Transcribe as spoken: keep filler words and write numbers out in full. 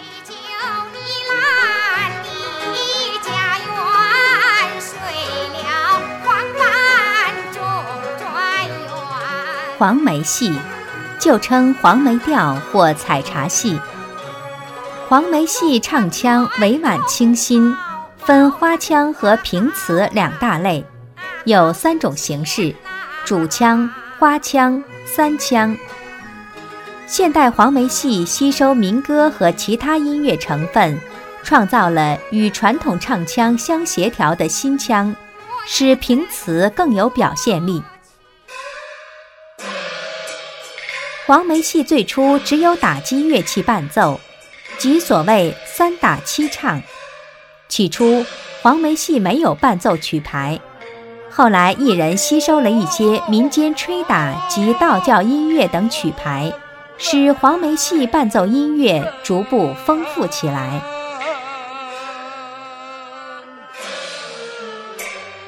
黄梅戏，旧称黄梅调或采茶戏。黄梅戏唱腔委婉清新，分花腔和平词两大类，有三种形式：主腔、花腔、三腔。现代黄梅戏吸收民歌和其他音乐成分，创造了与传统唱腔相协调的新腔，使平词更有表现力。黄梅戏最初只有打击乐器伴奏，即所谓三打七唱。起初黄梅戏没有伴奏曲牌，后来艺人吸收了一些民间吹打及道教音乐等曲牌，使黄梅戏伴奏音乐逐步丰富起来。